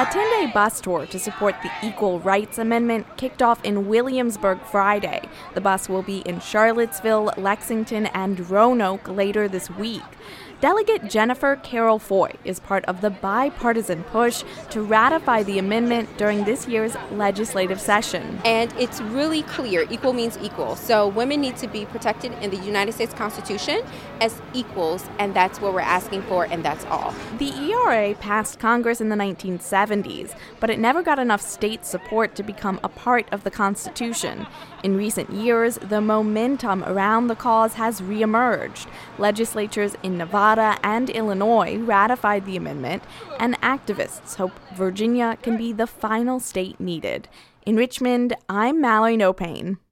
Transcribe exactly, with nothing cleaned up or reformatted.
ten-day bus tour to support the Equal Rights Amendment kicked off in Williamsburg Friday. The bus will be in Charlottesville, Lexington, and Roanoke later this week. Delegate Jennifer Carroll Foy is part of the bipartisan push to ratify the amendment during this year's legislative session. And it's really clear, equal means equal. So women need to be protected in the United States Constitution as equals, and that's what we're asking for, and that's all. The E R A passed Congress in the nineteen seventies, but it never got enough state support to become a part of the Constitution. In recent years, the momentum around the cause has reemerged. Legislatures in Nevada and Illinois ratified the amendment, and activists hope Virginia can be the final state needed. In Richmond, I'm Mallory Nopane.